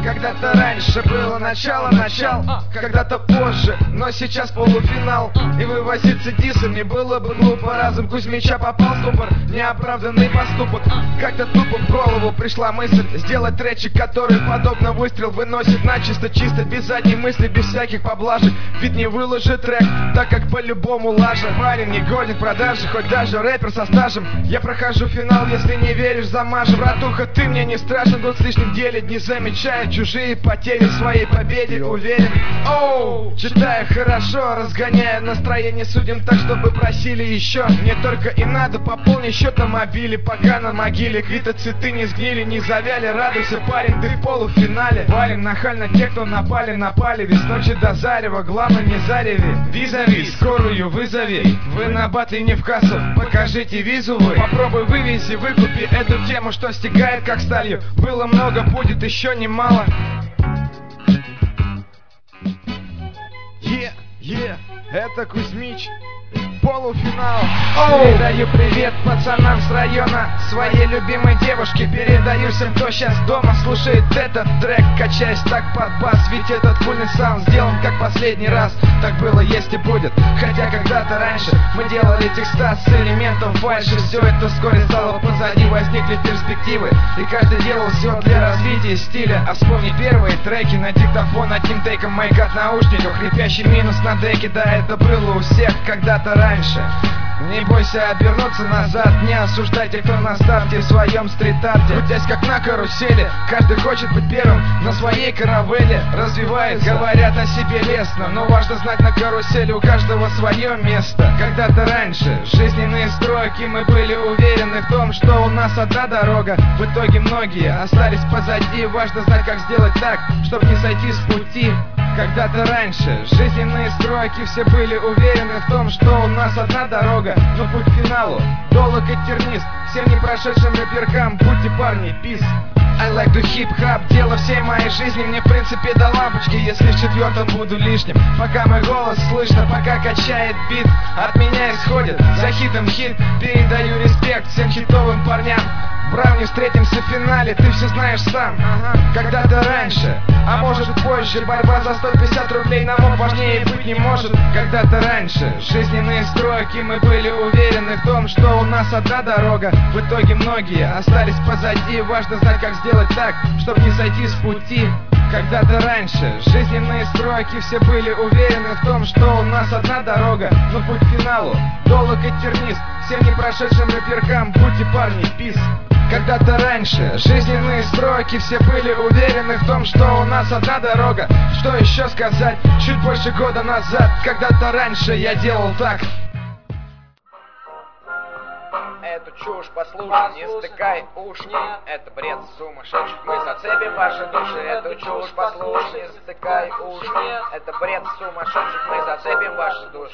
Когда-то раньше было начало, когда-то позже, но сейчас полуфинал. И вывозиться дисами было бы глупо. Разум Кузьмича попал в ступор, неоправданный поступок. Как-то тупо в голову пришла мысль сделать тречик, который подобно выстрел выносит начисто, чисто, без задней мысли, без всяких поблажек. Ведь не выложит трек, так как по-любому лажа. Парень не годен в продаже, хоть даже рэпер со стажем. Я прохожу финал, если не веришь, замажу. Братуха, ты мне не страшен, год с лишним делит, не замечая чужие потери, в своей победе уверен. Оу, читаю хорошо, разгоняя настроение, судим так, чтобы просили еще. Мне только и надо пополнить счет на мобиле, пока на могиле квитоциты не сгнили, не завяли. Радуйся, парень, ты в полуфинале. Валим нахально те, кто напали на палеве, с ночи до зарева, главное не зареви. Визави, скорую вызови, вы на батле не в кассу, покажите визу вы. Попробуй вывези, выкупи эту тему, что стекает как сталью. Было много, будет еще немало. Это Кузьмич, полуфинал. Передаю привет пацанам с района, своей любимой девушке. Передаю всем, кто сейчас дома слушает этот трек, качаясь так под бас. Ведь этот фульный саунд сделан как последний раз. Так было, есть и будет. Хотя когда-то раньше мы делали текста с элементом фальши. Все это вскоре стало позади, возникли перспективы, и каждый делал все для развития стиля. А вспомни первые треки на диктофон одним тейком, майка от наушников, хрипящий минус на деке. Да, это было у всех когда-то раньше. Не бойся обернуться назад, не осуждайте, кто на старте в своем стрит-арте. Крутясь как на карусели, каждый хочет быть первым на своей каравелле. Развивается, говорят о себе лестно, но важно знать, на карусели у каждого свое место. Когда-то раньше жизненные строки, мы были уверены в том, что у нас одна дорога. В итоге многие остались позади, важно знать, как сделать так, чтобы не сойти с пути. Когда-то раньше жизненные строки, все были уверены в том, что у нас одна дорога, но путь к финалу долг и тернист. Всем не прошедшим рэперкам будьте парни, peace. I like to hip-hop, дело всей моей жизни. Мне в принципе до лампочки, если в четвертом буду лишним. Пока мой голос слышно, пока качает бит, от меня исходит за хитом хит. Передаю респект всем хитовым парням. Брав, не встретимся в финале, ты все знаешь сам. Когда-то раньше, а может позже, борьба за 150 рублей на моб важнее быть не может. Когда-то раньше жизненные строки, мы были уверены в том, что у нас одна дорога. В итоге многие остались позади, важно знать, как сделать так, чтобы не сойти с пути. Когда-то раньше жизненные строки, все были уверены в том, что у нас одна дорога, но путь к финалу долг и тернист. Всем не прошедшим рэперкам будьте парни, peace. Когда-то раньше жизненные строки, все были уверены в том, что у нас одна дорога. Что еще сказать? Чуть больше года назад, когда-то раньше я делал так. Эту чушь послушай, не стыкай уши. Это бред сумасшедших, мы зацепим ваши души. Эту чушь послушай, не стыкай уши. Это бред сумасшедших, мы зацепим ваши души.